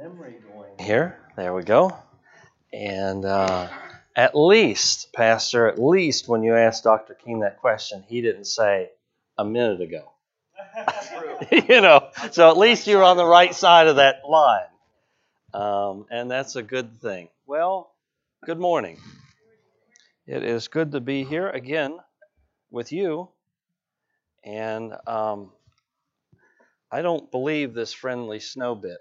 memory going here. There we go. And at least, Pastor, at least when you asked Dr. King that question, he didn't say a minute ago. So at least you're on the right side of that line. And that's a good thing. Well, good morning. It is good to be here again with you. And I don't believe this friendly snow bit.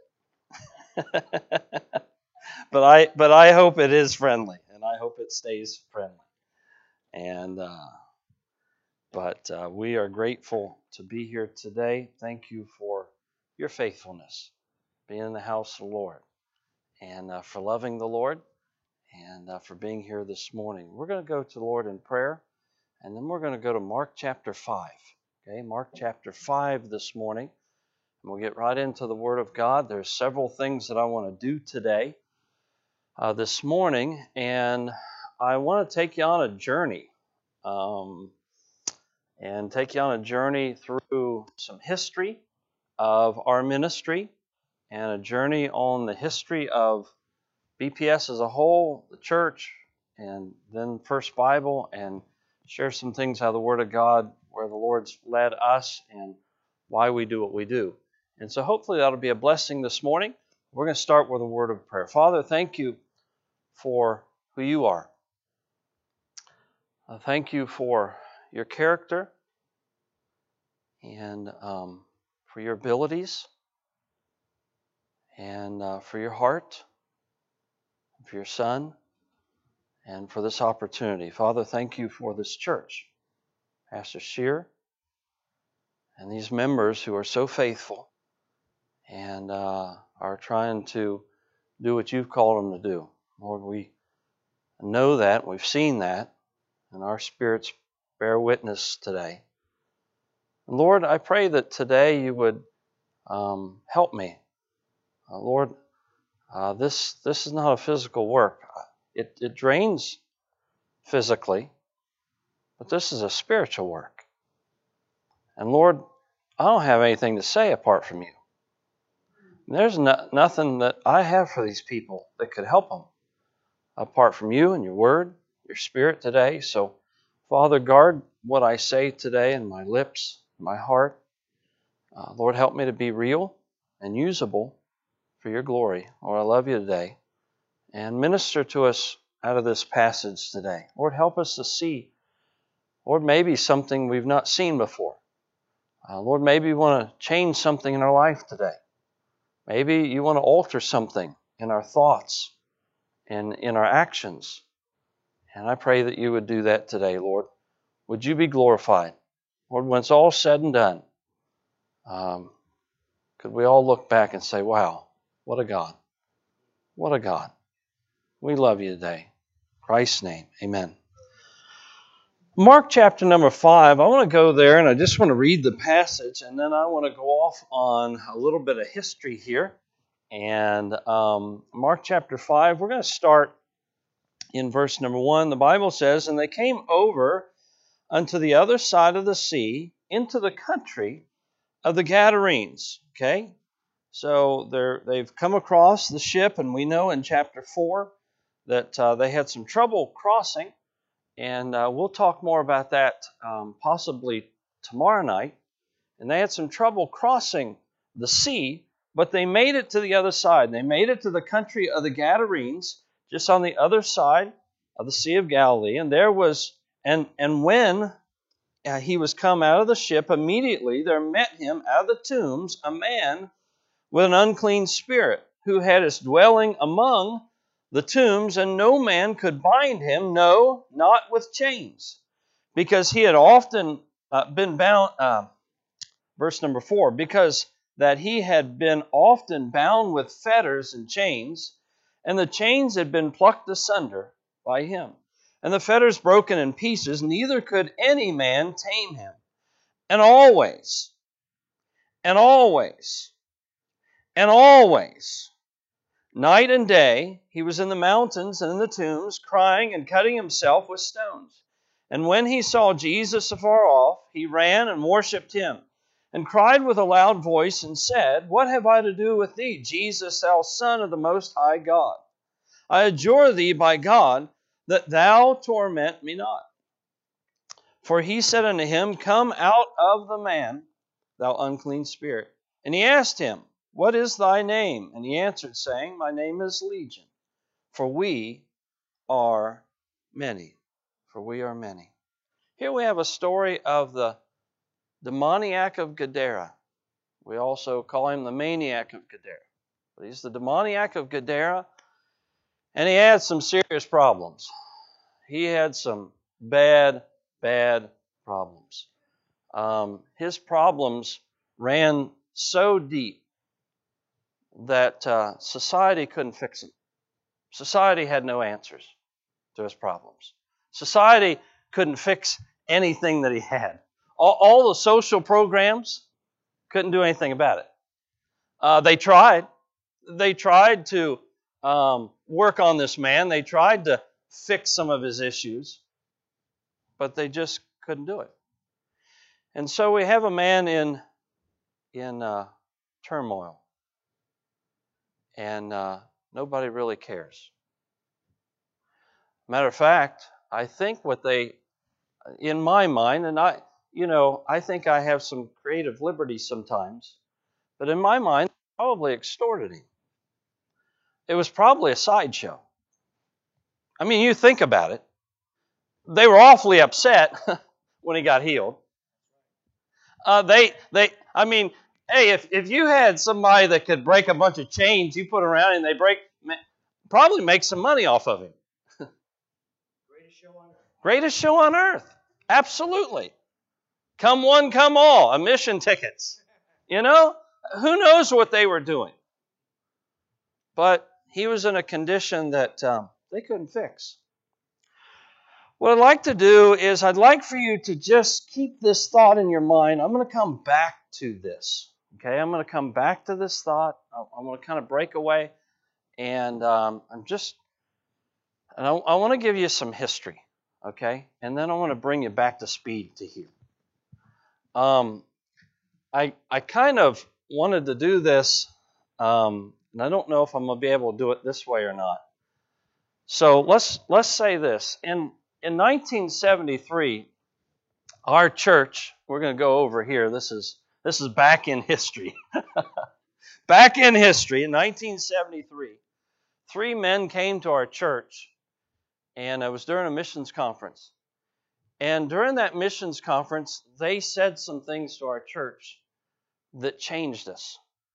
But I hope it is friendly, and I hope it stays friendly. And but we are grateful to be here today. Thank you for your faithfulness, being in the house of the Lord, and for loving the Lord, and for being here this morning. We're going to go to the Lord in prayer, and then we're going to go to Mark chapter 5. Okay, Mark chapter 5 this morning, and we'll get right into the Word of God. There's several things that I want to do today. This morning, and I want to take you on a journey, through some history of our ministry, and a journey on the history of BPS as a whole, the church, and then First Bible, and share some things out of the Word of God, where the Lord's led us, and why we do what we do. And so hopefully that'll be a blessing this morning. We're going to start with a word of prayer. Father, thank you for who you are. Thank you for your character and for your abilities and for your heart, for your Son, and for this opportunity. Father, thank you for this church, Pastor Shear, and these members who are so faithful and are trying to do what you've called them to do. Lord, we know that, we've seen that, and our spirits bear witness today. And Lord, I pray that today you would help me. Lord, this is not a physical work. It drains physically, but this is a spiritual work. And Lord, I don't have anything to say apart from you. There's nothing that I have for these people that could help them apart from you and your word, your spirit today. So, Father, guard what I say today in my lips, my heart. Lord, help me to be real and usable for your glory. Lord, I love you today. And minister to us out of this passage today. Lord, help us to see, Lord, maybe something we've not seen before. Lord, maybe we want to change something in our life today. Maybe you want to alter something in our thoughts and in our actions. And I pray that you would do that today, Lord. Would you be glorified? Lord, when it's all said and done, could we all look back and say, wow, what a God. What a God. We love you today. In Christ's name, amen. Mark chapter number 5, I want to go there and I just want to read the passage, and then I want to go off on a little bit of history here. And Mark chapter 5, we're going to start in verse number 1. The Bible says, "And they came over unto the other side of the sea, into the country of the Gadarenes." Okay? So they've come across the ship, and we know in chapter 4 that they had some trouble crossing. And we'll talk more about that possibly tomorrow night. And they had some trouble crossing the sea, but they made it to the other side. They made it to the country of the Gadarenes, just on the other side of the Sea of Galilee. And there was, and when he was come out of the ship, immediately there met him out of the tombs a man with an unclean spirit, who had his dwelling among the tombs, and no man could bind him, no, not with chains, because he had often been bound, verse number 4, because that he had been often bound with fetters and chains, and the chains had been plucked asunder by him, and the fetters broken in pieces, neither could any man tame him. And always, night and day, he was in the mountains and in the tombs, crying and cutting himself with stones. And when he saw Jesus afar off, he ran and worshipped him, and cried with a loud voice, and said, What have I to do with thee, Jesus, thou Son of the Most High God? I adjure thee by God, that thou torment me not. For he said unto him, Come out of the man, thou unclean spirit. And he asked him, What is thy name? And he answered, saying, My name is Legion, for we are many. For we are many. Here we have a story of the demoniac of Gadara. We also call him the maniac of Gadara. But he's the demoniac of Gadara, and he had some serious problems. He had some bad problems. His problems ran so deep that society couldn't fix them. Society had no answers to his problems. Society couldn't fix anything that he had. All the social programs couldn't do anything about it. They tried. They tried to work on this man. They tried to fix some of his issues, but they just couldn't do it. And so we have a man in turmoil, and nobody really cares. Matter of fact, I think what they, in my mind, and I think I have some creative liberty sometimes, but in my mind, probably extorted him. It was probably a sideshow. I mean, you think about it. They were awfully upset when he got healed. Hey, if you had somebody that could break a bunch of chains, you put around and they break, probably make some money off of him. Greatest show on earth. Absolutely. Come one, come all. Admission tickets. Who knows what they were doing? But he was in a condition that they couldn't fix. What I'd like to do is I'd like for you to just keep this thought in your mind. I'm going to come back to this. Okay, I'm going to come back to this thought. I'm going to kind of break away, and I want to give you some history. Okay, and then I want to bring you back to speed to here. I kind of wanted to do this, and I don't know if I'm going to be able to do it this way or not. So let's say this. In 1973, our church, we're going to go over here. This is back in history. Back in history, in 1973, 3 men came to our church, and it was during a missions conference. And during that missions conference, they said some things to our church that changed us.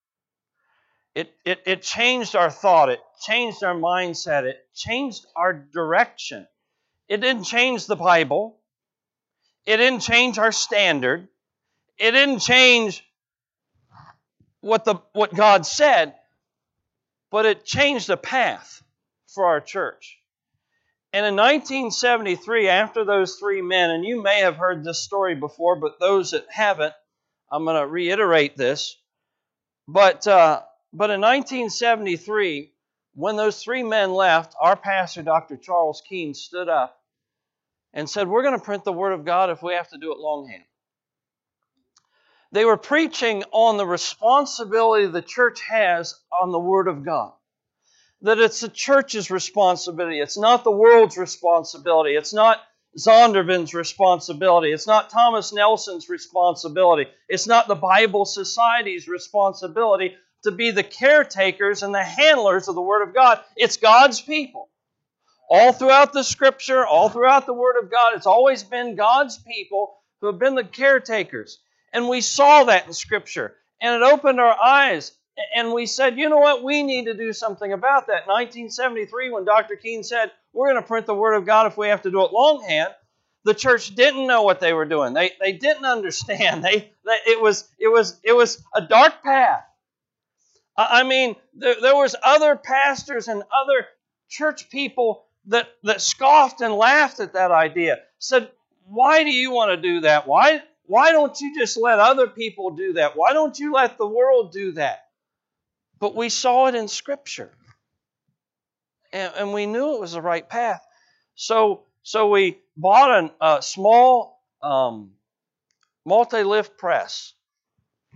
It changed our thought. It changed our mindset. It changed our direction. It didn't change the Bible. It didn't change our standard. It didn't change what God said, but it changed the path for our church. And in 1973, after those 3 men, and you may have heard this story before, but those that haven't, I'm going to reiterate this. But in 1973, when those 3 men left, our pastor, Dr. Charles Keene, stood up and said, We're going to print the Word of God if we have to do it longhand. They were preaching on the responsibility the church has on the Word of God. That it's the church's responsibility. It's not the world's responsibility. It's not Zondervan's responsibility. It's not Thomas Nelson's responsibility. It's not the Bible Society's responsibility to be the caretakers and the handlers of the Word of God. It's God's people. All throughout the Scripture, all throughout the Word of God, it's always been God's people who have been the caretakers. And we saw that in Scripture. And it opened our eyes. And we said, you know what? We need to do something about that. 1973, when Dr. Keene said, we're going to print the Word of God if we have to do it longhand, the church didn't know what they were doing. They didn't understand. It was a dark path. I mean, there was other pastors and other church people that scoffed and laughed at that idea. Said, why do you want to do that? Why don't you just let other people do that? Why don't you let the world do that? But we saw it in Scripture. And we knew it was the right path. So we bought a small multi-lift press.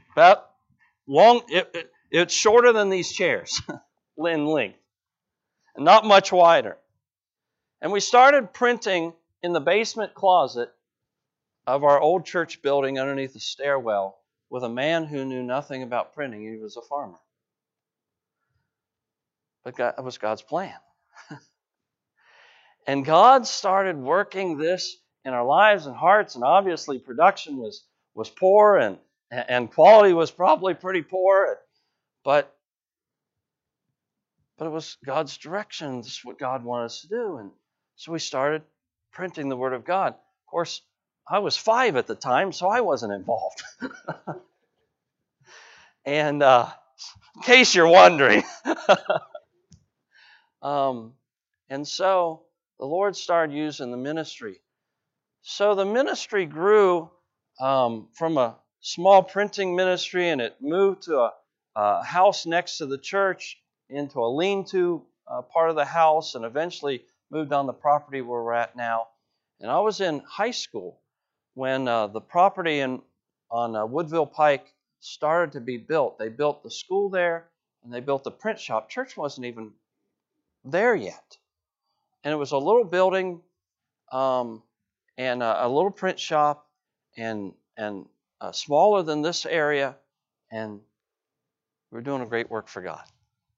About long. It's shorter than these chairs in length, and not much wider. And we started printing in the basement closet of our old church building underneath the stairwell with a man who knew nothing about printing. He was a farmer. But that was God's plan. And God started working this in our lives and hearts, and obviously production was poor, and quality was probably pretty poor, but it was God's direction. This is what God wanted us to do. And so we started printing the Word of God. Of course, I was 5 at the time, so I wasn't involved. And in case you're wondering. And so the Lord started using the ministry. So the ministry grew from a small printing ministry, and it moved to a house next to the church, into a lean-to part of the house, and eventually moved on the property where we're at now. And I was in high school when the property on Woodville Pike started to be built. They built the school there, and they built the print shop. Church wasn't even there yet. And it was a little building and a little print shop, and smaller than this area, and we're doing a great work for God.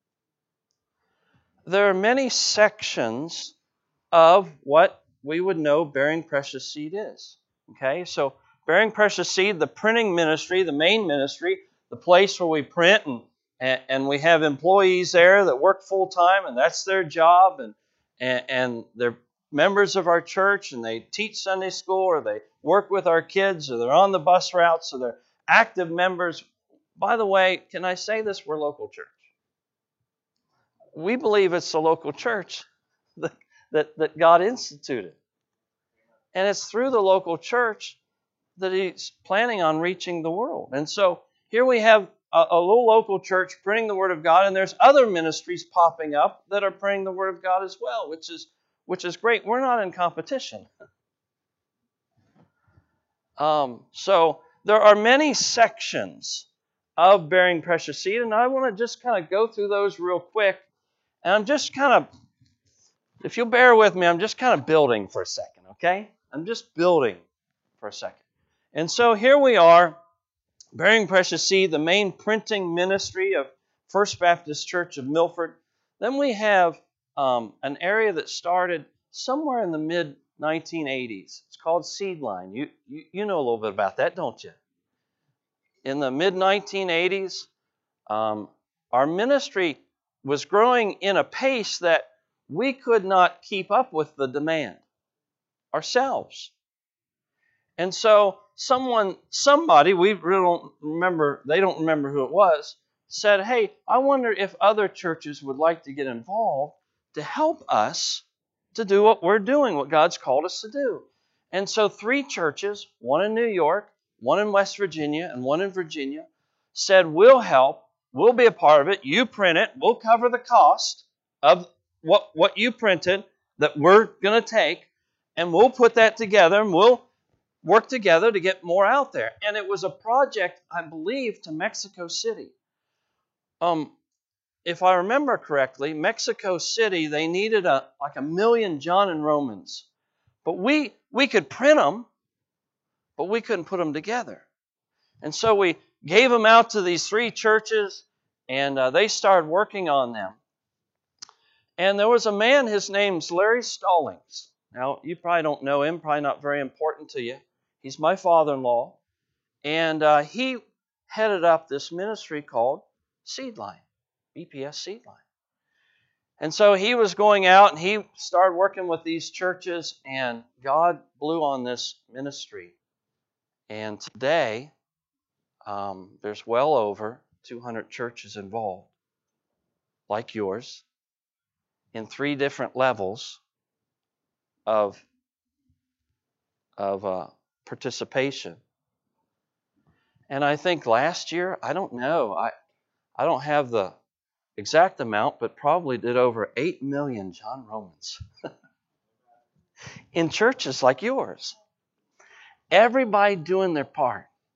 There are many sections of what we would know Bearing Precious Seed is. Okay, so Bearing Precious Seed, the printing ministry, the main ministry, the place where we print, and we have employees there that work full time, and that's their job, and they're members of our church, and they teach Sunday school, or they work with our kids, or they're on the bus route, so they're active members. By the way, can I say this? We're local church. We believe it's the local church that God instituted. And it's through the local church that He's planning on reaching the world. And so here we have a little local church printing the Word of God, and there's other ministries popping up that are printing the Word of God as well, which is great. We're not in competition. So there are many sections of Bearing Precious Seed, and I want to just kind of go through those real quick. And I'm just kind of, if you'll bear with me, I'm just kind of building for a second, okay? I'm just building for a second. And so here we are, Bearing Precious Seed, the main printing ministry of First Baptist Church of Milford. Then we have an area that started somewhere in the mid-1980s. It's called Seedline. You know a little bit about that, don't you? In the mid-1980s, our ministry was growing in a pace that we could not keep up with the demand ourselves. And so somebody, we really don't remember, they don't remember who it was, said, hey, I wonder if other churches would like to get involved to help us to do what we're doing, what God's called us to do. And so 3 churches, one in New York, one in West Virginia, and one in Virginia, said, we'll help. We'll be a part of it. You print it. We'll cover the cost of what you printed that we're going to take, and we'll put that together, and we'll work together to get more out there. And it was a project, I believe, to Mexico City. If I remember correctly, Mexico City, they needed like 1 million John and Romans. But we could print them, but we couldn't put them together. And so we gave them out to these 3 churches, and they started working on them. And there was a man, his name's Larry Stallings. Now, you probably don't know him, probably not very important to you. He's my father-in-law. And he headed up this ministry called Seedline, BPS Seedline. And so he was going out, and he started working with these churches, and God blew on this ministry. And today, there's well over 200 churches involved, like yours, in 3 different levels of participation. And I think last year, I don't know, I don't have the exact amount, but probably did over 8 million John Romans in churches like yours. Everybody doing their part.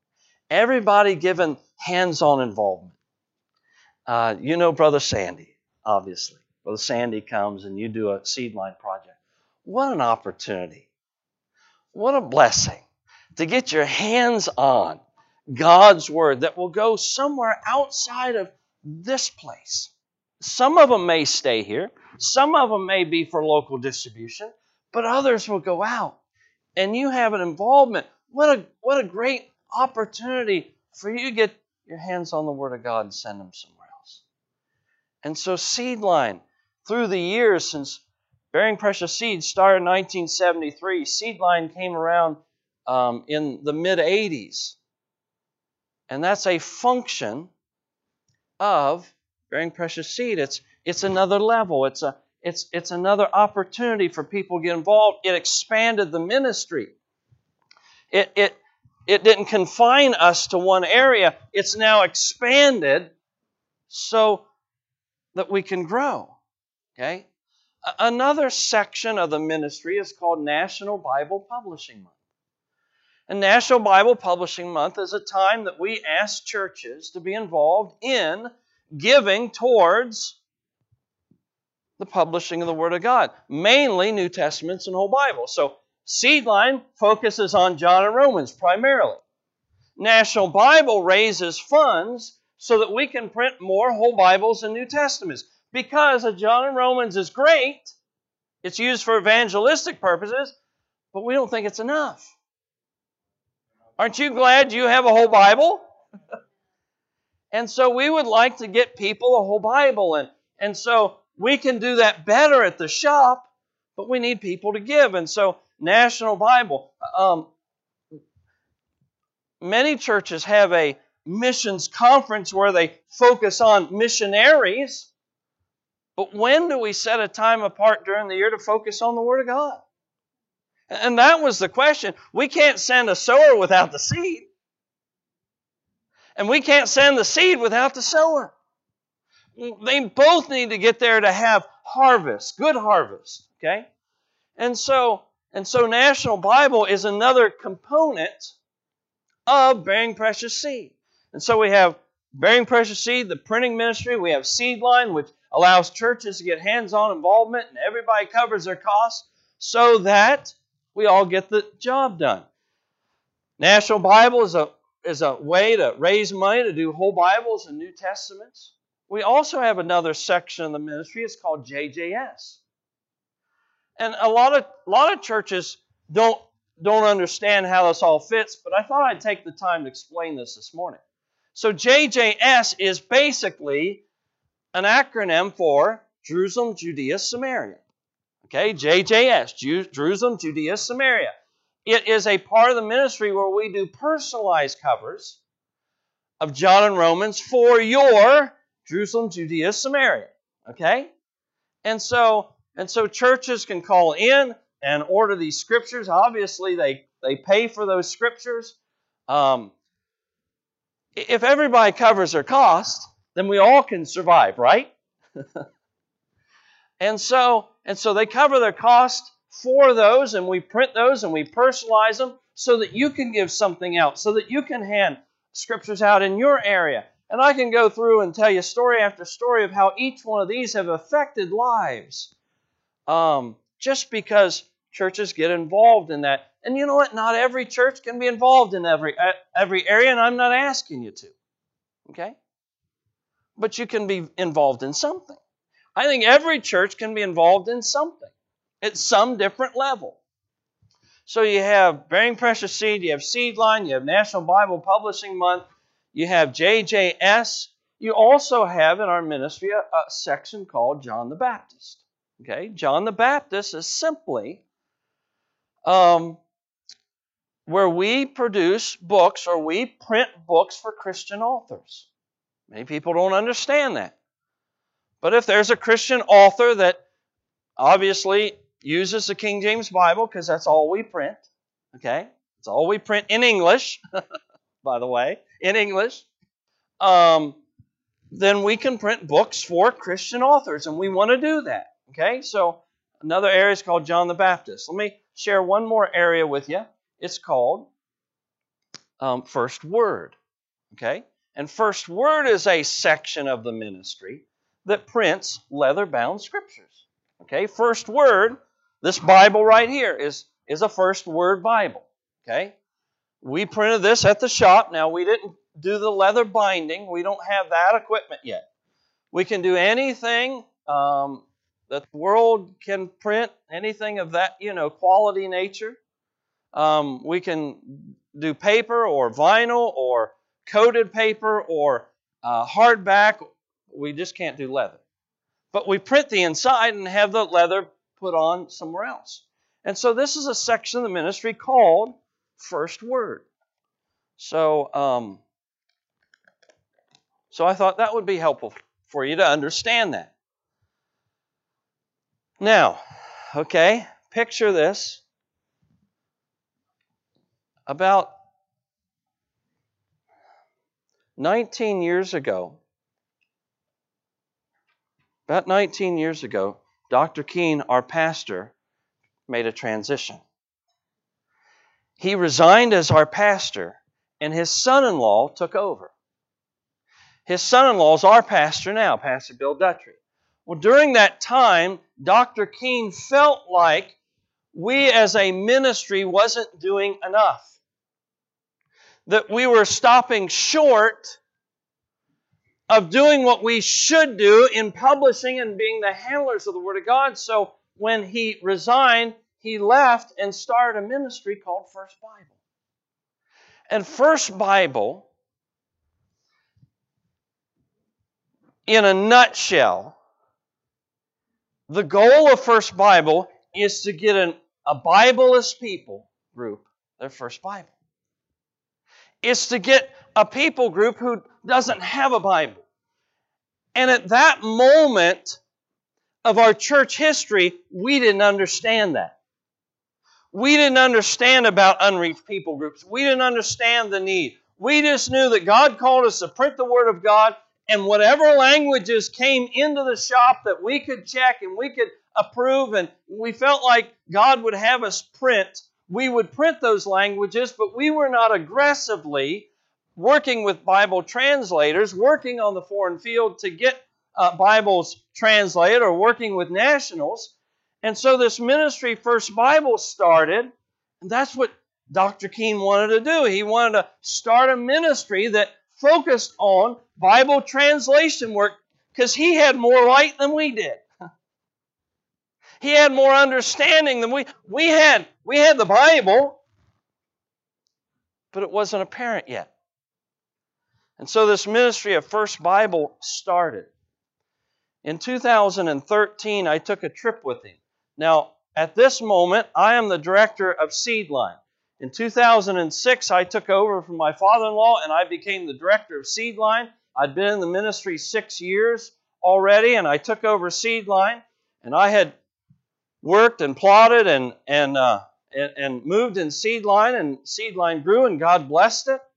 Everybody given hands-on involvement. You know Brother Sandy, obviously. Brother Sandy comes and you do a Seedline project. What an opportunity. What a blessing to get your hands on God's Word that will go somewhere outside of this place. Some of them may stay here. Some of them may be for local distribution, but others will go out. And you have an involvement. What a great opportunity for you to get your hands on the Word of God and send them somewhere else. And so Seedline, through the years since Bearing Precious Seeds started in 1973, Seedline came around in the mid-'80s. And that's a function of Bearing Precious Seed. It's another level. It's another opportunity for people to get involved. It expanded the ministry. It didn't confine us to one area. It's now expanded so that we can grow. Okay? Another section of the ministry is called National Bible Publishing Month. And National Bible Publishing Month is a time that we ask churches to be involved in giving towards the publishing of the Word of God, mainly New Testaments and whole Bible. So Seedline focuses on John and Romans primarily. National Bible raises funds so that we can print more whole Bibles and New Testaments. Because a John and Romans is great, it's used for evangelistic purposes, but we don't think it's enough. Aren't you glad you have a whole Bible? And so we would like to get people a whole Bible. And so we can do that better at the shop, but we need people to give. And so National Bible. Many churches have a missions conference where they focus on missionaries. But when do we set a time apart during the year to focus on the Word of God? And that was the question. We can't send a sower without the seed. And we can't send the seed without the sower. They both need to get there to have harvest, good harvest. Okay? And so National Bible is another component of Bearing Precious Seed. And so we have Bearing Precious Seed, the printing ministry. We have Seedline, which allows churches to get hands-on involvement, and everybody covers their costs so that we all get the job done. National Bible is a way to raise money to do whole Bibles and New Testaments. We also have another section of the ministry. It's called JJS. And a lot of churches don't understand how this all fits, but I thought I'd take the time to explain this morning. So JJS is basically an acronym for Jerusalem, Judea, Samaria. Okay, JJS, Jerusalem, Judea, Samaria. It is a part of the ministry where we do personalized covers of John and Romans for your Jerusalem, Judea, Samaria. Okay? And so churches can call in and order these scriptures. Obviously, they pay for those scriptures. If everybody covers their cost, then we all can survive, right? And so they cover their cost for those, and we print those, and we personalize them so that you can give something out, so that you can hand scriptures out in your area. And I can go through and tell you story after story of how each one of these have affected lives. Just because churches get involved in that. And you know what? Not every church can be involved in every area, and I'm not asking you to. Okay? But you can be involved in something. I think every church can be involved in something at some different level. So you have Bearing Precious Seed, you have Seedline, you have National Bible Publishing Month, you have JJS. You also have in our ministry a section called John the Baptist. Okay, John the Baptist is simply where we produce books or we print books for Christian authors. Many people don't understand that. But if there's a Christian author that obviously uses the King James Bible, because that's all we print, okay? It's all we print in English, by the way, in English. Then we can print books for Christian authors, and we want to do that, okay? So another area is called John the Baptist. Let me share one more area with you. It's called First Word. Okay? And First Word is a section of the ministry that prints leather-bound scriptures. Okay? First Word, this Bible right here is a First Word Bible. Okay? We printed this at the shop. Now, we didn't do the leather binding. We don't have that equipment yet. We can do anything that the world can print, anything of that, quality nature. We can do paper or vinyl or coated paper or hardback. We just can't do leather. But we print the inside and have the leather put on somewhere else. And so this is a section of the ministry called First Word. So I thought that would be helpful for you to understand that. Now, okay, picture this. About 19 years ago, Dr. Keene, our pastor, made a transition. He resigned as our pastor, and his son-in-law took over. His son-in-law is our pastor now, Pastor Bill Duttry. Well, during that time, Dr. Keene felt like we as a ministry wasn't doing enough. That we were stopping short of doing what we should do in publishing and being the handlers of the Word of God. So when he resigned, he left and started a ministry called First Bible. And First Bible, in a nutshell, the goal of First Bible is to get a Bibleless people group their first Bible. It's to get a people group who doesn't have a Bible. And at that moment of our church history, we didn't understand that. We didn't understand about unreached people groups. We didn't understand the need. We just knew that God called us to print the Word of God, and whatever languages came into the shop that we could check and we could approve, and we felt like God would have us print, we would print those languages, but we were not aggressively working with Bible translators, working on the foreign field to get Bibles translated or working with nationals. And so this ministry, First Bible, started, and that's what Dr. Keene wanted to do. He wanted to start a ministry that focused on Bible translation work because he had more light than we did. He had more understanding than we had. We had the Bible, but it wasn't apparent yet. And so this ministry of First Bible started. In 2013, I took a trip with him. Now, at this moment, I am the director of Seedline. In 2006, I took over from my father-in-law, and I became the director of Seedline. I'd been in the ministry 6 years already, and I took over Seedline. And I had worked and plotted and moved in Seedline, and Seedline grew, and God blessed it.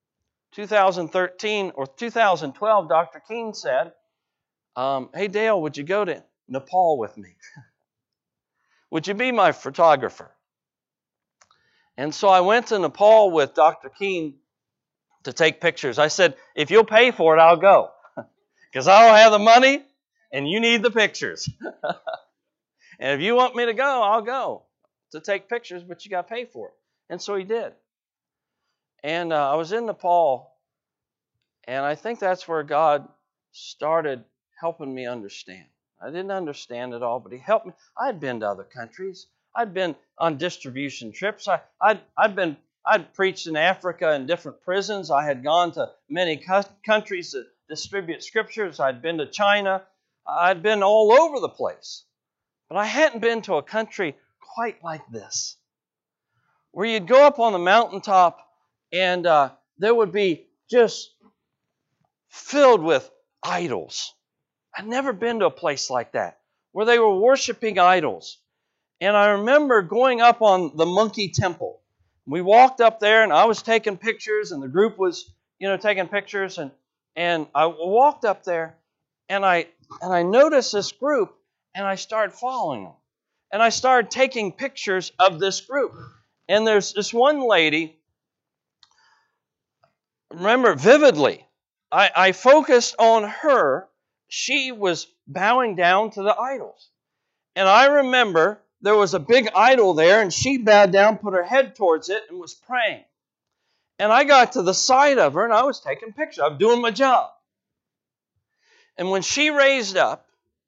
2013 or 2012, Dr. Keene said, "Hey, Dale, would you go to Nepal with me? Would you be my photographer?" And so I went to Nepal with Dr. Keene to take pictures. I said, "If you'll pay for it, I'll go. Because I don't have the money, and you need the pictures. And if you want me to go, I'll go to take pictures, but you got to pay for it." And so he did. And I was in Nepal, and I think that's where God started helping me understand. I didn't understand it all, but He helped me. I'd been to other countries. I'd been on distribution trips. I'd preached in Africa in different prisons. I had gone to many countries to distribute scriptures. I'd been to China. I'd been all over the place. But I hadn't been to a country quite like this, where you'd go up on the mountaintop and there would be just filled with idols. I'd never been to a place like that, where they were worshiping idols. And I remember going up on the Monkey Temple. We walked up there, and I was taking pictures, and the group was, taking pictures. And I walked up there, and I noticed this group, and I started following them. And I started taking pictures of this group. And there's this one lady, remember vividly, I focused on her. She was bowing down to the idols. And I remember there was a big idol there, and she bowed down, put her head towards it, and was praying. And I got to the side of her, and I was taking pictures. I was doing my job. And when she raised up,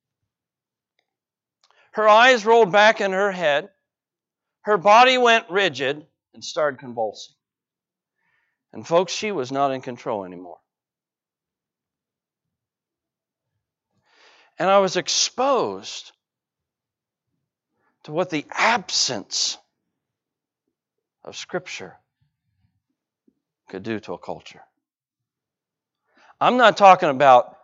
her eyes rolled back in her head, her body went rigid, and started convulsing. And folks, she was not in control anymore. And I was exposed to what the absence of Scripture could do to a culture. I'm not talking about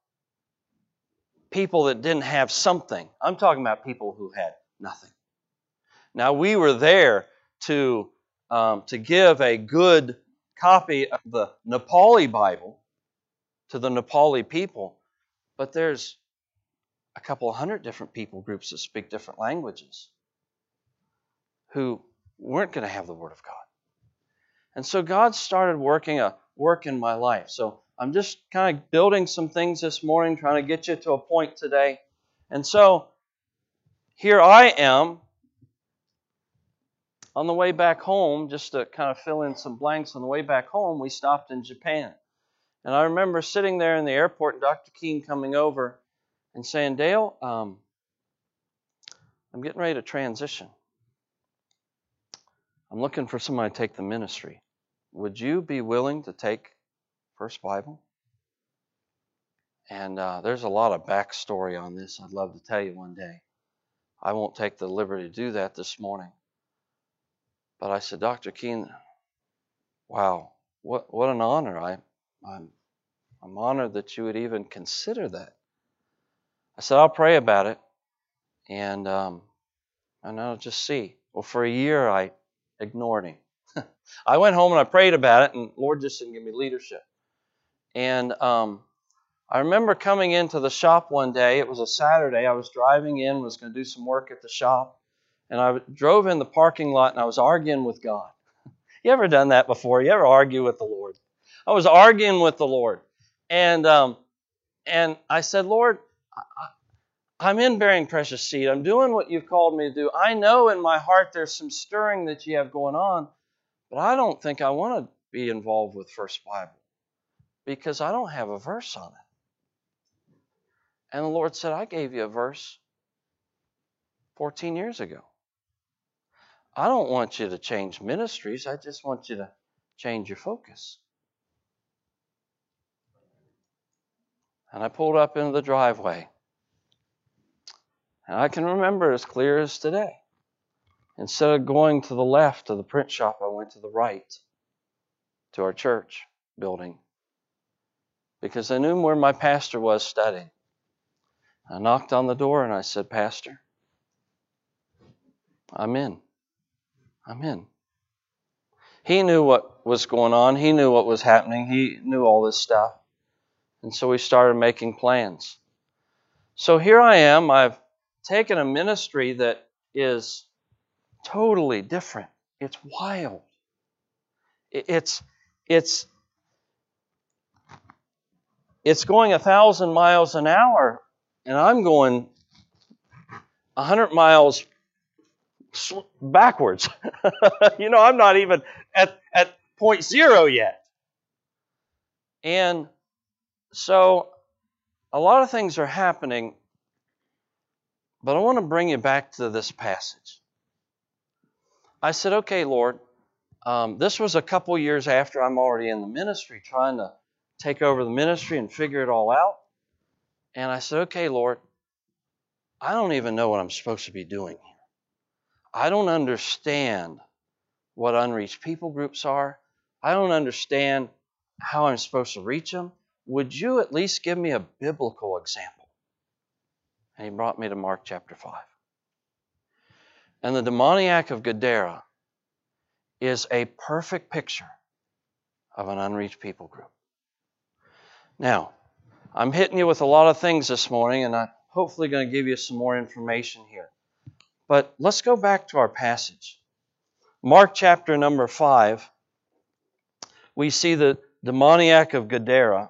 people that didn't have something. I'm talking about people who had nothing. Now, we were there to give a good copy of the Nepali Bible to the Nepali people, but there's a couple of hundred different people groups that speak different languages who weren't going to have the Word of God. And so God started working a work in my life. So I'm just kind of building some things this morning, trying to get you to a point today. And so here I am on the way back home, just to kind of fill in some blanks. On the way back home, we stopped in Japan. And I remember sitting there in the airport and Dr. Keene coming over and saying, Dale, I'm getting ready to transition. I'm looking for somebody to take the ministry. Would you be willing to take First Bible? And there's a lot of backstory on this I'd love to tell you one day. I won't take the liberty to do that this morning. But I said, Dr. Keene, wow, what an honor. I'm honored that you would even consider that. I said, I'll pray about it, and I'll just see. Well, for a year, I ignored him. I went home and I prayed about it, and the Lord just didn't give me leadership. And I remember coming into the shop one day. It was a Saturday. I was driving in, was going to do some work at the shop, and I drove in the parking lot, and I was arguing with God. You ever done that before? You ever argue with the Lord? I was arguing with the Lord, and I said, Lord, I'm in bearing precious seed. I'm doing what you've called me to do. I know in my heart there's some stirring that you have going on, but I don't think I want to be involved with First Bible because I don't have a verse on it. And the Lord said, I gave you a verse 14 years ago. I don't want you to change ministries. I just want you to change your focus. And I pulled up into the driveway. And I can remember as clear as today. Instead of going to the left to the print shop, I went to the right to our church building because I knew where my pastor was studying. I knocked on the door and I said, Pastor, I'm in. He knew what was going on. He knew what was happening. He knew all this stuff. And so we started making plans. So here I am. I've taken a ministry that is totally different. It's wild. It's going 1,000 miles an hour, and I'm going 100 miles backwards. I'm not even at point zero yet. And so a lot of things are happening, but I want to bring you back to this passage. I said, okay, Lord, this was a couple years after I'm already in the ministry, trying to take over the ministry and figure it all out. And I said, okay, Lord, I don't even know what I'm supposed to be doing here. I don't understand what unreached people groups are. I don't understand how I'm supposed to reach them. Would you at least give me a biblical example? And he brought me to Mark chapter 5. And the demoniac of Gadara is a perfect picture of an unreached people group. Now, I'm hitting you with a lot of things this morning, and I'm hopefully going to give you some more information here. But let's go back to our passage. Mark chapter number 5, we see the demoniac of Gadara.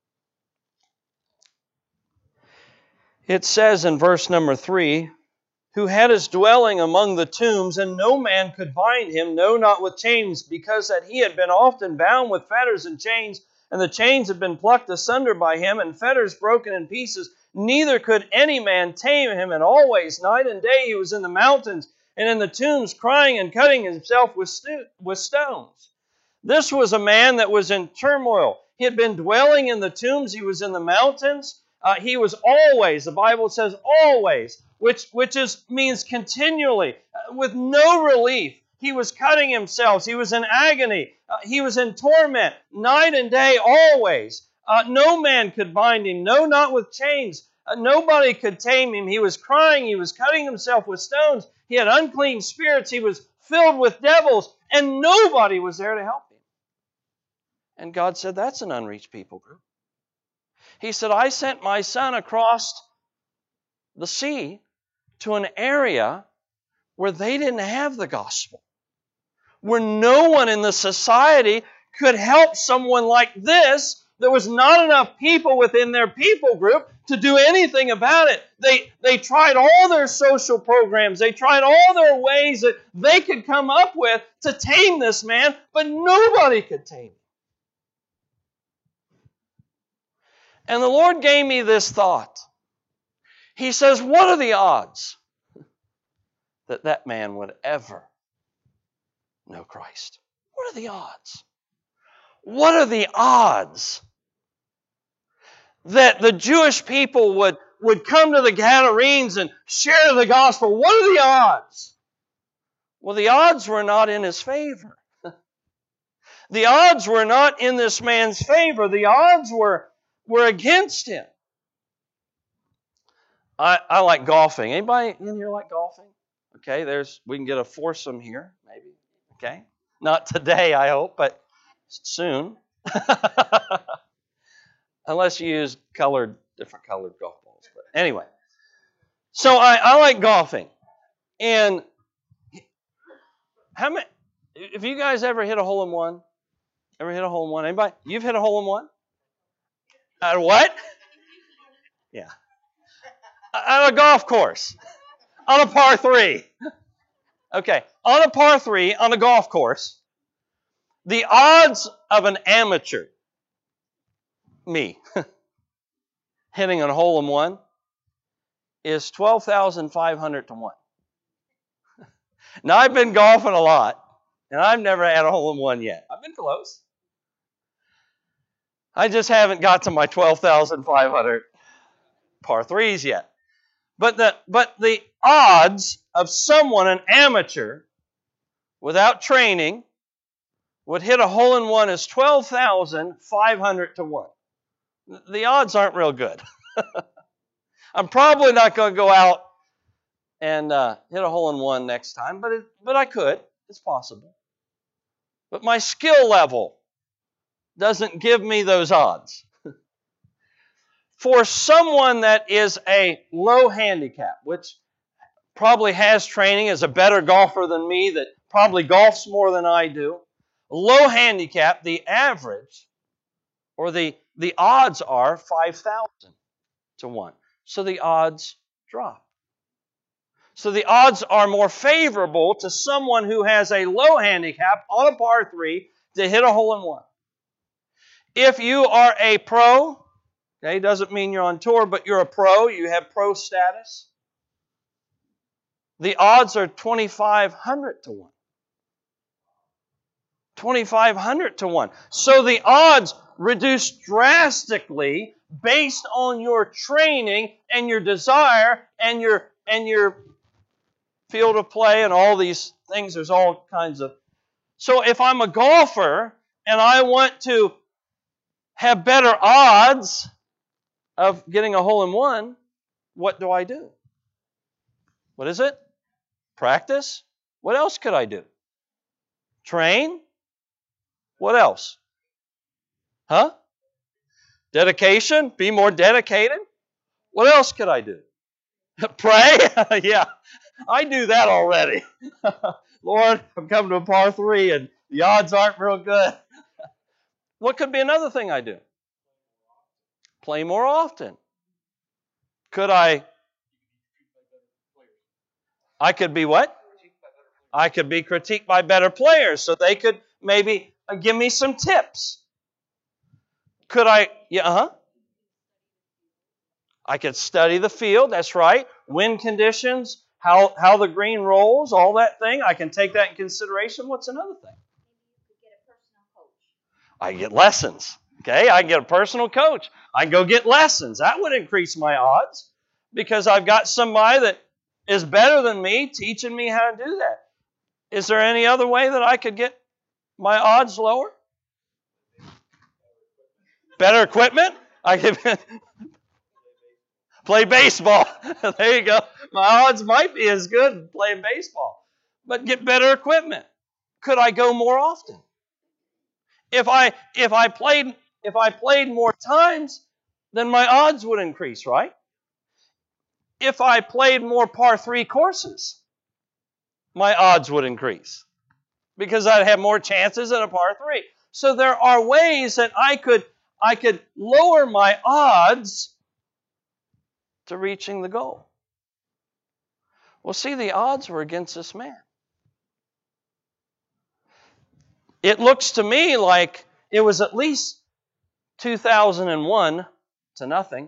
It says in verse number 3, who had his dwelling among the tombs, and no man could bind him, no, not with chains, because that he had been often bound with fetters and chains, and the chains had been plucked asunder by him, and fetters broken in pieces. Neither could any man tame him, and always, night and day, he was in the mountains and in the tombs, crying and cutting himself with stones. This was a man that was in turmoil. He had been dwelling in the tombs. He was in the mountains. He was always, the Bible says always, which means continually, with no relief. He was cutting himself. He was in agony. He was in torment, night and day, always. No man could bind him, no, not with chains. Nobody could tame him. He was crying. He was cutting himself with stones. He had unclean spirits. He was filled with devils, and nobody was there to help him. And God said, that's an unreached people group. He said, I sent my son across the sea to an area where they didn't have the gospel, where no one in the society could help someone like this. There was not enough people within their people group to do anything about it. They tried all their social programs. They tried all their ways that they could come up with to tame this man, but nobody could tame him. And the Lord gave me this thought. He says, what are the odds that that man would ever know Christ? What are the odds? What are the odds that the Jewish people would come to the Gadarenes and share the gospel? What are the odds? Well, the odds were not in his favor. The odds were not in this man's favor. The odds were against him. I like golfing. Anybody in here like golfing? Okay, we can get a foursome here, maybe. Okay, not today, I hope, but soon. Unless you use different colored golf balls. But anyway, so I like golfing, and how many? Have you guys ever hit a hole in one? Ever hit a hole in one? Anybody? You've hit a hole in one? At what? Yeah. On a golf course. On a par 3. Okay. On a par 3, on a golf course, the odds of an amateur, me, hitting a hole in one is 12,500 to 1. Now, I've been golfing a lot, and I've never had a hole in one yet. I've been close. I just haven't got to my 12,500 par 3s yet. But the odds of someone, an amateur, without training, would hit a hole in one is 12,500 to 1. The odds aren't real good. I'm probably not going to go out and hit a hole in one next time, but I could. It's possible. But my skill level doesn't give me those odds. For someone that is a low handicap, which probably has training, is a better golfer than me, that probably golfs more than I do, low handicap, the average, or the odds are 5,000 to 1. So the odds drop. So the odds are more favorable to someone who has a low handicap on a par 3 to hit a hole in one. If you are a pro, okay, doesn't mean you're on tour, but you're a pro, you have pro status, the odds are 2,500 to 1. 2,500 to 1. So the odds reduce drastically based on your training and your desire and your field of play and all these things. There's all kinds of... So if I'm a golfer and I want to have better odds of getting a hole in one, what do I do? What is it? Practice? What else could I do? Train? What else? Huh? Dedication? Be more dedicated? What else could I do? Pray? Yeah, I do that already. Lord, I'm coming to a par 3 and the odds aren't real good. What could be another thing I do? Play more often. Could I could be what? I could be critiqued by better players, so they could maybe give me some tips. Could I? Yeah, I could study the field, that's right. Wind conditions, how the green rolls, all that thing. I can take that in consideration. What's another thing? I get lessons. Okay, I can get a personal coach. I can go get lessons. That would increase my odds because I've got somebody that is better than me teaching me how to do that. Is there any other way that I could get my odds lower? Better equipment? I could play baseball. There you go. My odds might be as good playing baseball. But get better equipment. Could I go more often? If I played more times, then my odds would increase, right? If I played more par 3 courses, my odds would increase because I'd have more chances at a par 3. So there are ways that I could lower my odds to reaching the goal. Well, see, the odds were against this man. It looks to me like it was at least 2001 to nothing.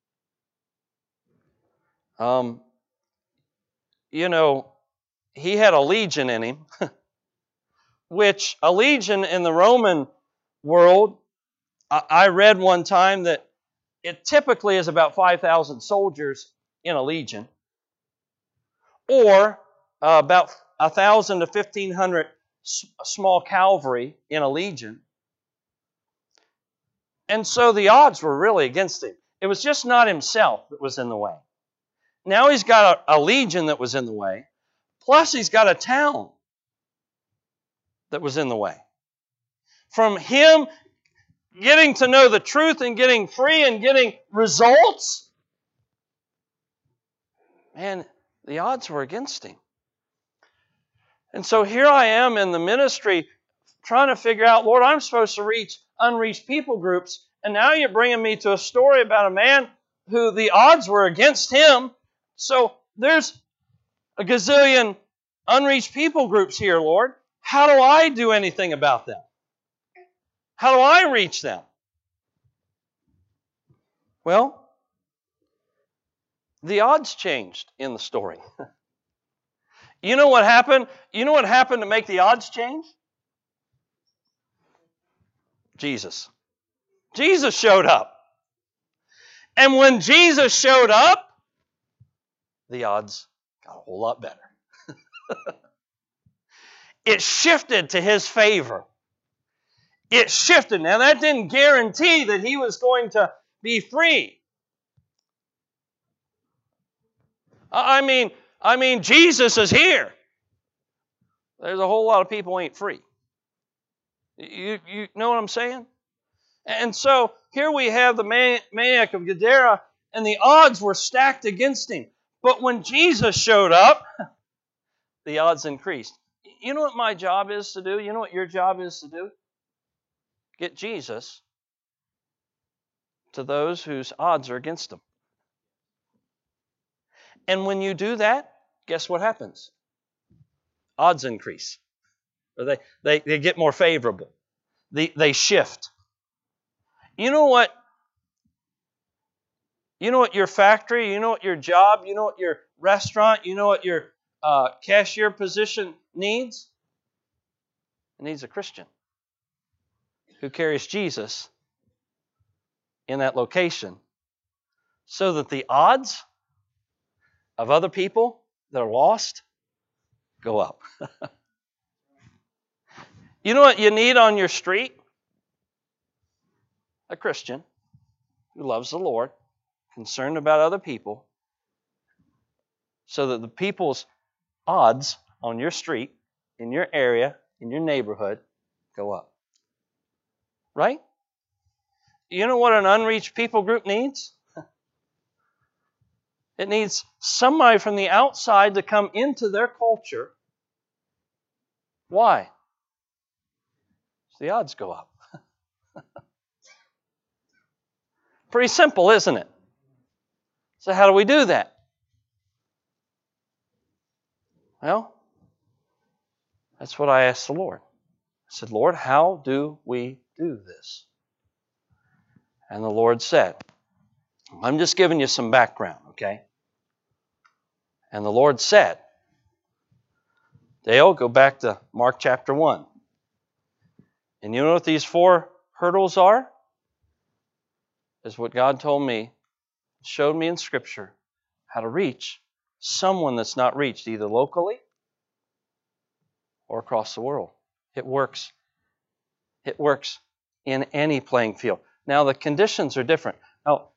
He had a legion in him, which a legion in the Roman world, I read one time that it typically is about 5,000 soldiers in a legion, or about 1,000 to 1,500 small cavalry in a legion. And so the odds were really against him. It was just not himself that was in the way. Now he's got a legion that was in the way, plus he's got a town that was in the way. From him getting to know the truth and getting free and getting results, man, the odds were against him. And so here I am in the ministry trying to figure out, Lord, I'm supposed to reach unreached people groups, and now you're bringing me to a story about a man who the odds were against him. So there's a gazillion unreached people groups here, Lord. How do I do anything about them? How do I reach them? Well, the odds changed in the story. You know what happened? You know what happened to make the odds change? Jesus. Jesus showed up. And when Jesus showed up, the odds got a whole lot better. It shifted to his favor. It shifted. Now, that didn't guarantee that he was going to be free. I mean, Jesus is here. There's a whole lot of people who ain't free. You know what I'm saying? And so here we have the maniac of Gadara, and the odds were stacked against him. But when Jesus showed up, the odds increased. You know what my job is to do? You know what your job is to do? Get Jesus to those whose odds are against them. And when you do that, guess what happens? Odds increase. Or they get more favorable. They shift. You know what? You know what your factory, you know what your job, you know what your restaurant, you know what your cashier position needs? It needs a Christian who carries Jesus in that location so that the odds of other people that are lost go up. You know what you need on your street? A Christian who loves the Lord, concerned about other people, so that the people's odds on your street, in your area, in your neighborhood, go up. Right? You know what an unreached people group needs? It needs somebody from the outside to come into their culture. Why? So the odds go up. Pretty simple, isn't it? So how do we do that? Well, that's what I asked the Lord. I said, Lord, how do we do this? And the Lord said, I'm just giving you some background, okay? And the Lord said, Dale, go back to Mark chapter 1. And you know what these 4 hurdles are? Is what God told me, showed me in Scripture, how to reach someone that's not reached, either locally or across the world. It works. It works in any playing field. Now, the conditions are different. Now,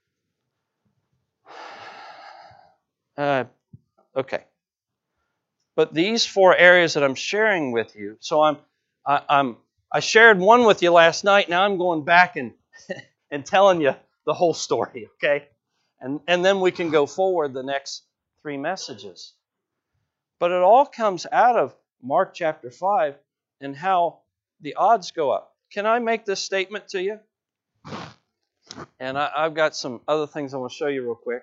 okay. But these 4 areas that I'm sharing with you, so I shared one with you last night. Now I'm going back and and telling you the whole story, okay? And then we can go forward the next 3 messages. But it all comes out of Mark chapter 5 and how the odds go up. Can I make this statement to you? And I've got some other things I want to show you real quick.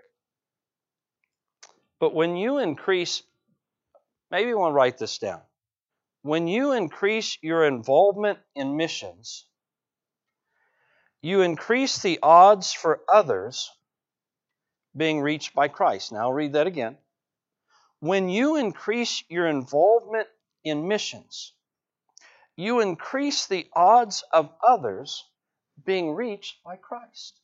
But when you increase, maybe you want to write this down. When you increase your involvement in missions, you increase the odds for others being reached by Christ. Now I'll read that again. When you increase your involvement in missions, you increase the odds of others being reached by Christ.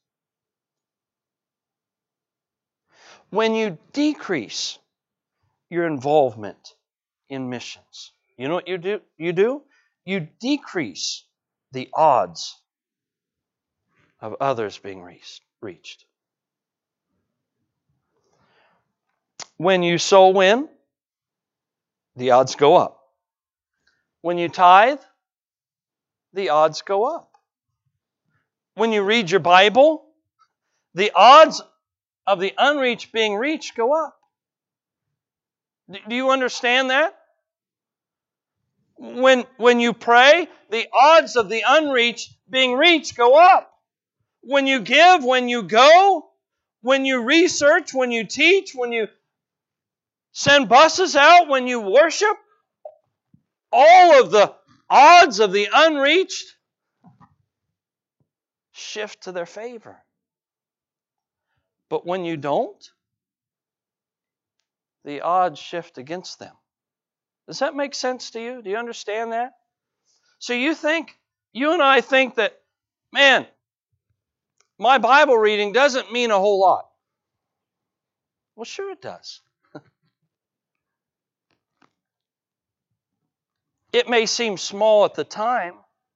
When you decrease your involvement in missions, you know what you do? You decrease the odds of others being reached. When you soul win, the odds go up. When you tithe, the odds go up. When you read your Bible, the odds of the unreached being reached go up. Do you understand that? When you pray, the odds of the unreached being reached go up. When you give, when you go, when you research, when you teach, when you send buses out, when you worship, all of the odds of the unreached shift to their favor. But when you don't, the odds shift against them. Does that make sense to you? Do you understand that? So you and I think that, man, my Bible reading doesn't mean a whole lot. Well, sure it does. It may seem small at the time,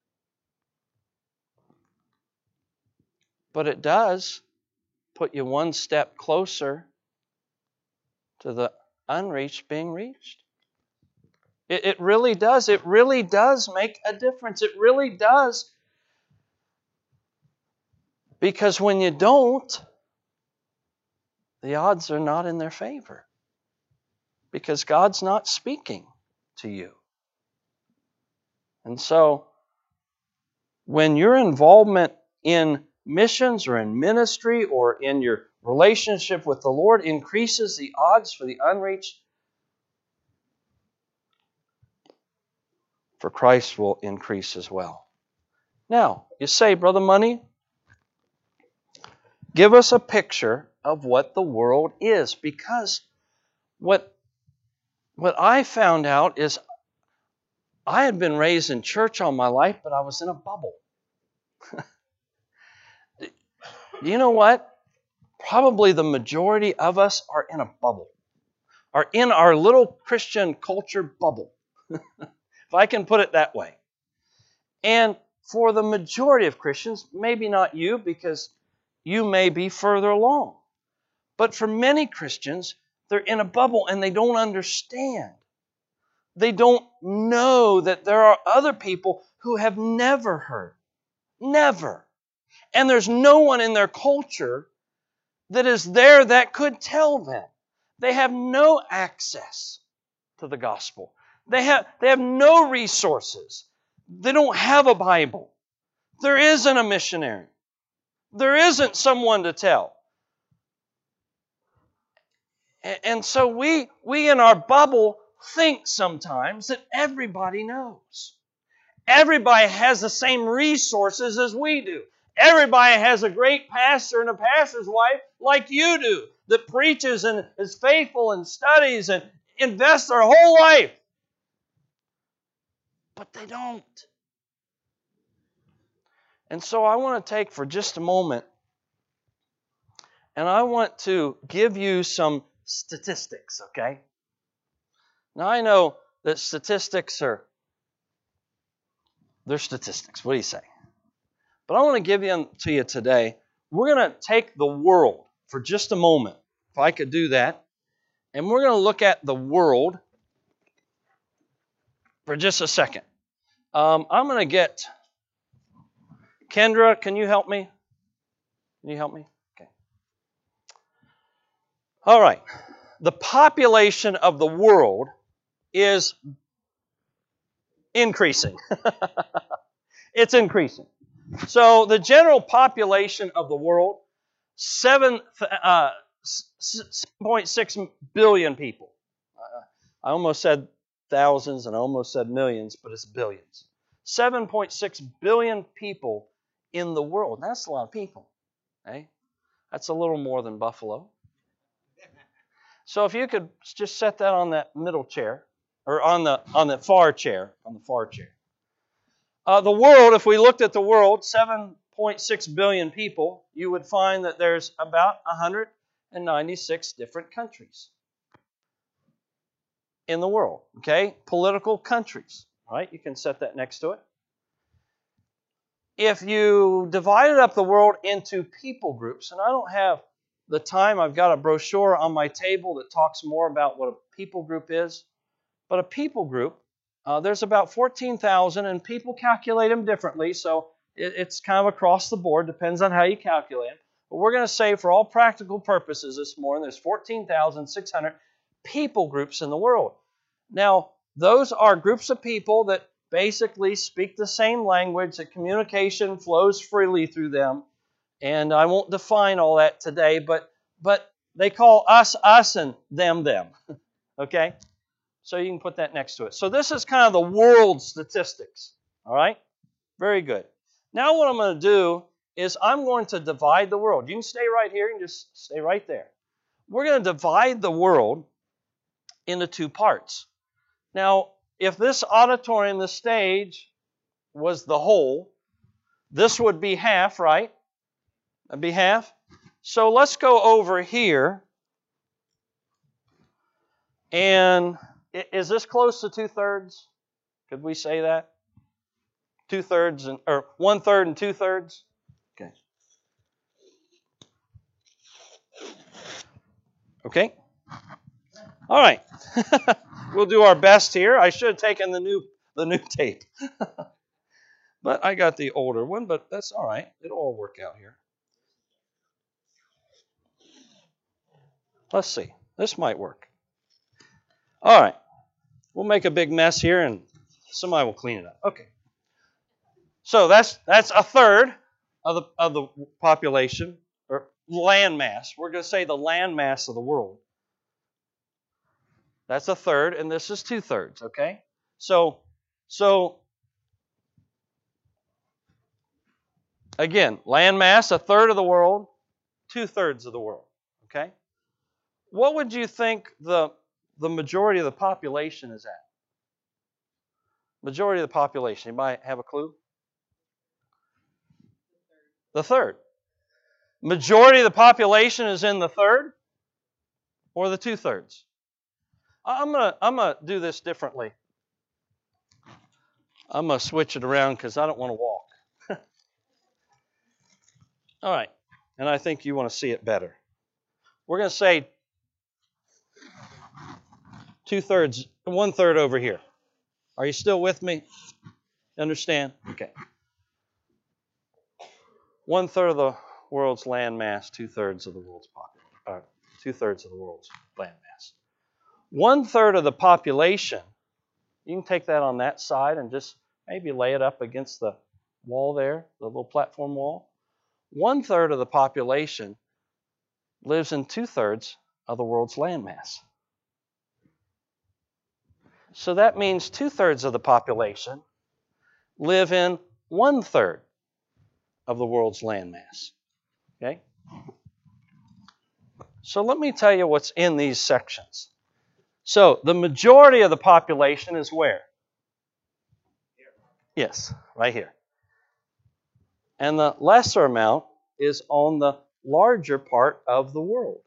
but it does put you one step closer to the unreached being reached. It really does. It really does make a difference. It really does. Because when you don't, the odds are not in their favor. Because God's not speaking to you. And so, when your involvement in missions or in ministry or in your relationship with the Lord increases, the odds for the unreached for Christ will increase as well. Now, you say, Brother Money, give us a picture of what the world is. Because what I found out is I had been raised in church all my life, but I was in a bubble. You know what? Probably the majority of us are in a bubble, are in our little Christian culture bubble, if I can put it that way. And for the majority of Christians, maybe not you, because you may be further along, but for many Christians, they're in a bubble and they don't understand. They don't know that there are other people who have never heard. Never. And there's no one in their culture that is there that could tell them. They have no access to the gospel. They have no resources. They don't have a Bible. There isn't a missionary. There isn't someone to tell. And so we in our bubble think sometimes that everybody knows. Everybody has the same resources as we do. Everybody has a great pastor and a pastor's wife like you do that preaches and is faithful and studies and invests their whole life. But they don't. And so I want to take for just a moment and I want to give you some statistics, okay? Now I know that statistics they're statistics. What do you say? But I want to give them to you today. We're going to take the world for just a moment, if I could do that. And we're going to look at the world for just a second. I'm going to get Kendra, can you help me? Can you help me? Okay. All right. The population of the world is increasing. It's increasing. So the general population of the world, 7.6 billion people. I almost said thousands and I almost said millions, but it's billions. 7.6 billion people in the world. That's a lot of people. Okay? That's a little more than Buffalo. So if you could just set that on that middle chair, or on the far chair, The world, if we looked at the world, 7.6 billion people, you would find that there's about 196 different countries in the world. Okay? Political countries. Right? You can set that next to it. If you divided up the world into people groups, and I don't have the time, I've got a brochure on my table that talks more about what a people group is. But a people group, there's about 14,000, and people calculate them differently, so it's kind of across the board, depends on how you calculate them. But we're going to say for all practical purposes this morning, there's 14,600 people groups in the world. Now, those are groups of people that basically speak the same language, that communication flows freely through them. And I won't define all that today, but they call us, and them. Okay? So you can put that next to it. So this is kind of the world statistics. All right? Very good. Now what I'm going to do is I'm going to divide the world. You can stay right here and just stay right there. We're going to divide the world into two parts. Now, if this auditorium, the stage, was the whole, this would be half, right? That'd be half. So let's go over here. And is this close to 2/3? Could we say that? 2/3 or 1/3 and 2/3? Okay. Okay. All right. We'll do our best here. I should have taken the new tape. But I got the older one, but that's all right. It'll all work out here. Let's see. This might work. All right. We'll make a big mess here and somebody will clean it up. Okay. So that's a third of the population, or land mass. We're going to say the land mass of the world. That's a third, and this is 2/3, okay? So again, land mass, a third of the world, 2/3 of the world, okay? What would you think the majority of the population is at? Majority of the population. Anybody have a clue? The third. Majority of the population is in the third or the 2/3? I'm gonna do this differently. I'm gonna switch it around because I don't want to walk. All right, and I think you want to see it better. We're gonna say 2/3, 1/3 over here. Are you still with me? Understand? Okay. 1/3 of the world's land mass, 2/3 of the world's population. 2/3 of the world's land mass. 1/3 of the population. You can take that on that side and just maybe lay it up against the wall there, the little platform wall, 1/3 of the population lives in 2/3 of the world's landmass. So that means 2/3 of the population live in 1/3 of the world's landmass. Okay? So let me tell you what's in these sections. So the majority of the population is where? Yes, right here. And the lesser amount is on the larger part of the world.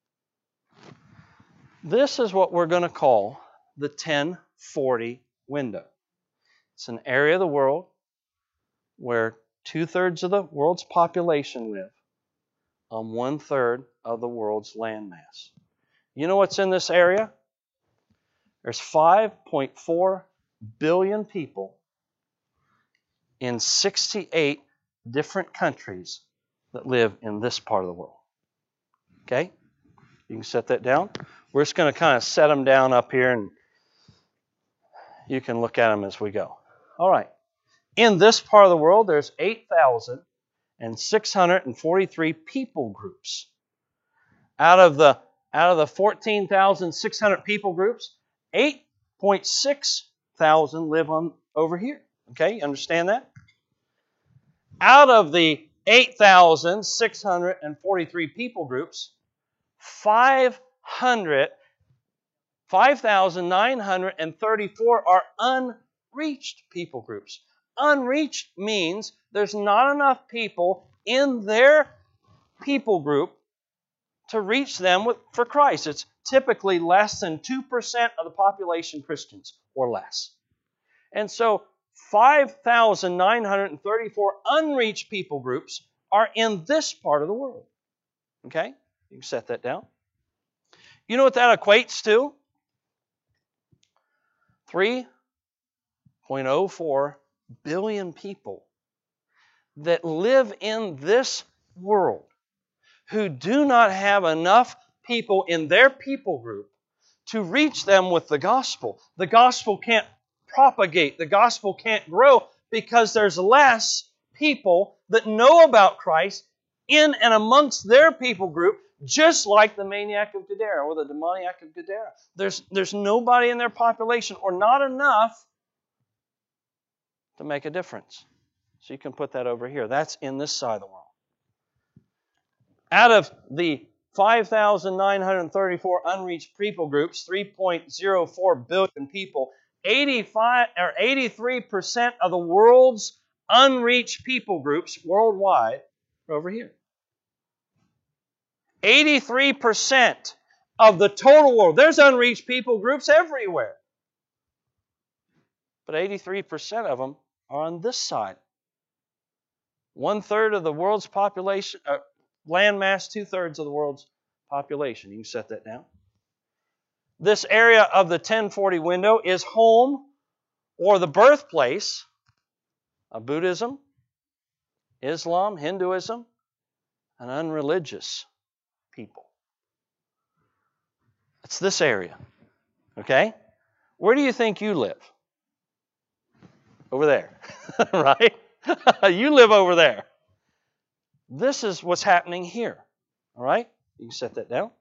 This is what we're going to call the 1040 window. It's an area of the world where 2/3 of the world's population live on 1/3 of the world's landmass. You know what's in this area? There's 5.4 billion people in 68 different countries that live in this part of the world. Okay? You can set that down. We're just going to kind of set them down up here, and you can look at them as we go. All right. In this part of the world, there's 8,643 people groups. Out of the 14,600 people groups, 8.6 thousand live on over here. Okay, you understand that? Out of the 8,643 people groups, 5,934 are unreached people groups. Unreached means there's not enough people in their people group to reach them for Christ. It's typically less than 2% of the population Christians or less. And so 5,934 unreached people groups are in this part of the world. Okay? You can set that down. You know what that equates to? 3.04 billion people that live in this world who do not have enough people in their people group to reach them with the gospel. The gospel can't propagate. The gospel can't grow because there's less people that know about Christ in and amongst their people group, just like the maniac of Gadara or the demoniac of Gadara. There's nobody in their population or not enough to make a difference. So you can put that over here. That's in this side of the world. Out of the 5,934 unreached people groups, 3.04 billion people, 83% of the world's unreached people groups worldwide are over here. 83% of the total world. There's unreached people groups everywhere. But 83% of them are on this side. 1/3 of the world's population, landmass, 2/3 of the world's population. You can set that down. This area of the 1040 window is home or the birthplace of Buddhism, Islam, Hinduism, and unreligious people. It's this area. Okay? Where do you think you live? Over there. Right? You live over there. This is what's happening here. All right? You can set that down.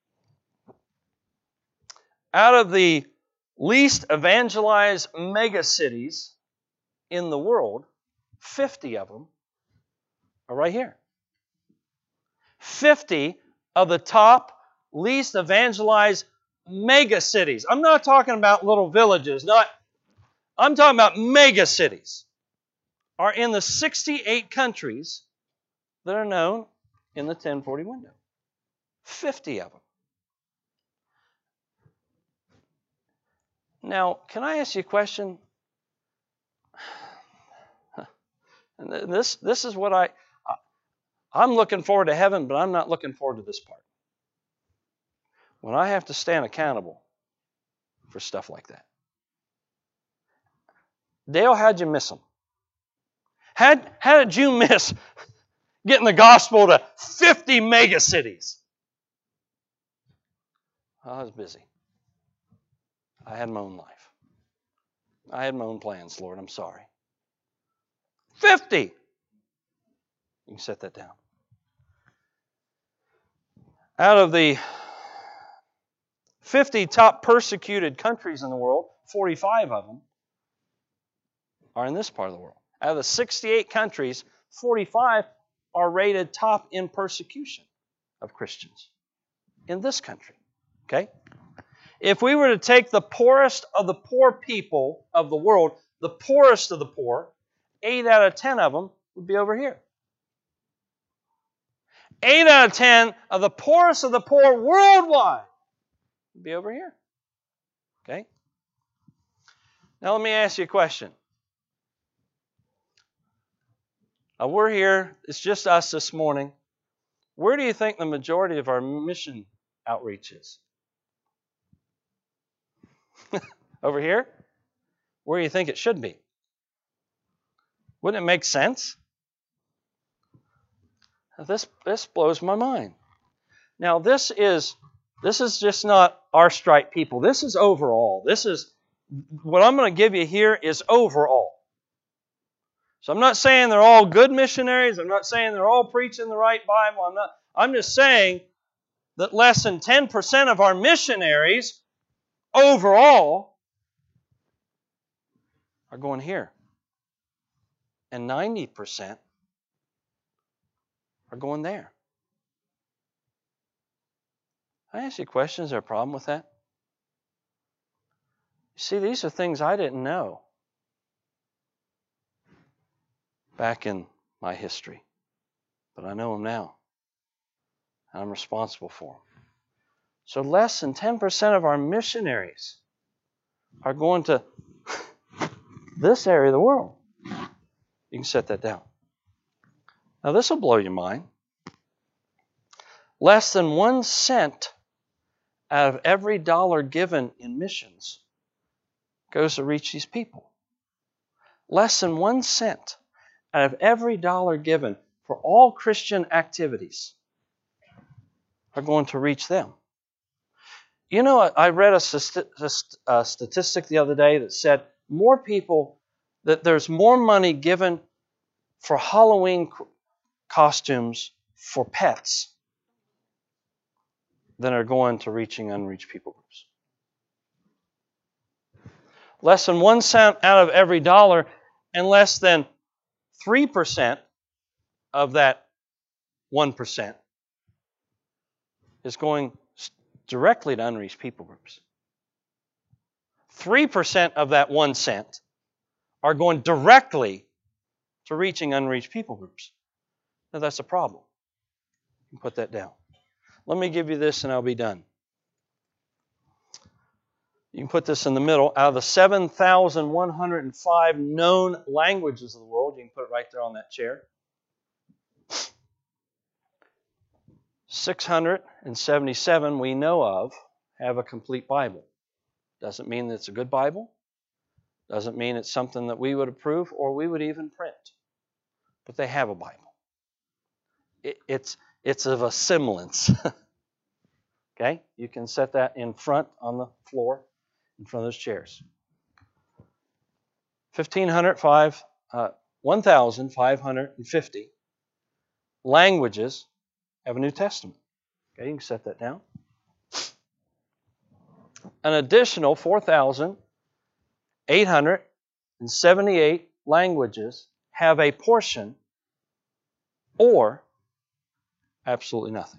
Out of the least evangelized megacities in the world, 50 of them are right here. 50 of the top least evangelized megacities. I'm not talking about little villages. I'm talking about megacities. Are in the 68 countries that are known in the 1040 window. 50 of them. Now, can I ask you a question? And this is what I'm looking forward to heaven, but I'm not looking forward to this part. When I have to stand accountable for stuff like that. Dale, how'd you miss them? How did you miss getting the gospel to 50 megacities? I was busy. I had my own life. I had my own plans, Lord. I'm sorry. 50. You can set that down. Out of the 50 top persecuted countries in the world, 45 of them are in this part of the world. Out of the 68 countries, 45 are rated top in persecution of Christians in this country. Okay? If we were to take the poorest of the poor people of the world, the poorest of the poor, 8 out of 10 of them would be over here. 8 out of 10 of the poorest of the poor worldwide would be over here. Okay? Now let me ask you a question. We're here, it's just us this morning. Where do you think the majority of our mission outreach is? Over here? Where do you think it should be? Wouldn't it make sense? This blows my mind. Now this is just not our Stripe people. This is overall. This is what I'm going to give you here is overall. So I'm not saying they're all good missionaries. I'm not saying they're all preaching the right Bible. I'm just saying that less than 10% of our missionaries overall are going here. And 90% are going there. I ask you a question, is there a problem with that? You see, these are things I didn't know back in my history. But I know them now. And I'm responsible for them. So less than 10% of our missionaries are going to this area of the world. You can set that down. Now this will blow your mind. Less than 1 cent out of every dollar given in missions goes to reach these people. Less than 1 cent out of every dollar given for all Christian activities are going to reach them. You know, I read a statistic the other day that said that there's more money given for Halloween costumes for pets than are going to reaching unreached people groups. Less than 1 cent out of every dollar, and less than 3% of that 1% is going directly to unreached people groups. 3% of that 1 cent are going directly to reaching unreached people groups. Now that's a problem. You can put that down. Let me give you this and I'll be done. You can put this in the middle. Out of the 7,105 known languages of the world, you can put it right there on that chair. 677 we know of have a complete Bible. Doesn't mean that it's a good Bible. Doesn't mean it's something that we would approve or we would even print. But they have a Bible. It's of a semblance. Okay? You can set that in front on the floor in front of those chairs. 1,550 languages have a New Testament. Okay, you can set that down. An additional 4,878 languages have a portion or absolutely nothing.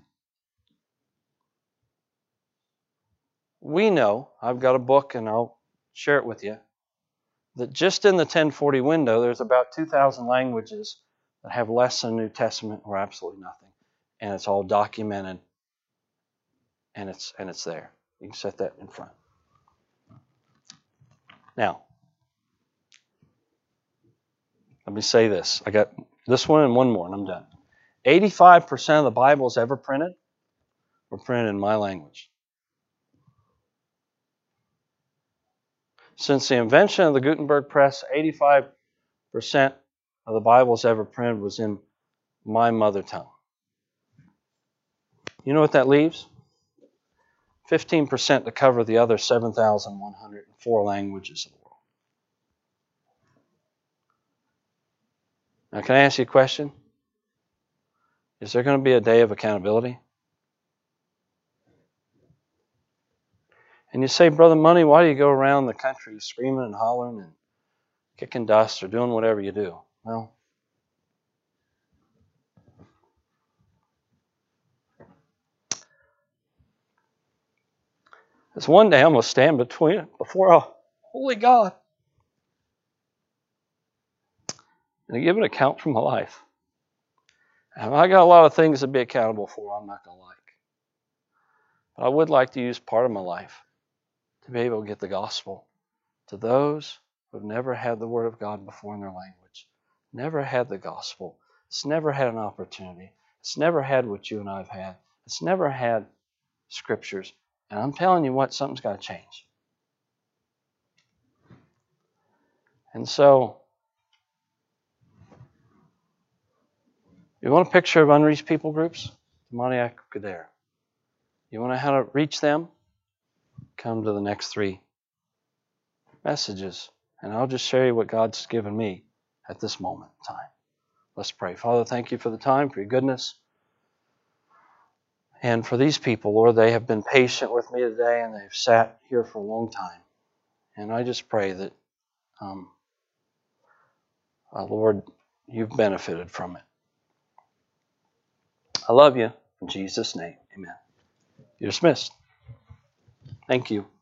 We know, I've got a book and I'll share it with you, that just in the 1040 window there's about 2,000 languages that have less than a New Testament or absolutely nothing. And it's all documented and it's there. You can set that in front. Now, let me say this. I got this one and one more and I'm done. 85% of the Bibles ever printed were printed in my language. Since the invention of the Gutenberg press, 85% of the Bibles ever printed was in my mother tongue. You know what that leaves? 15% to cover the other 7,104 languages of the world. Now, can I ask you a question? Is there going to be a day of accountability? And you say, Brother Money, why do you go around the country screaming and hollering and kicking dust or doing whatever you do? Well, it's one day I'm going to stand before a holy God and give an account for my life. And I got a lot of things to be accountable for I'm not going to like. But I would like to use part of my life to be able to get the gospel to those who have never had the Word of God before in their language, never had the gospel. It's never had an opportunity. It's never had what you and I have had. It's never had scriptures. And I'm telling you what, something's got to change. And so, you want a picture of unreached people groups? Demoniac Gadara. You want to know how to reach them? Come to the next 3 messages. And I'll just share you what God's given me at this moment in time. Let's pray. Father, thank you for the time, for your goodness. And for these people, Lord, they have been patient with me today and they've sat here for a long time. And I just pray that, Lord, you've benefited from it. I love you. In Jesus' name, amen. You're dismissed. Thank you.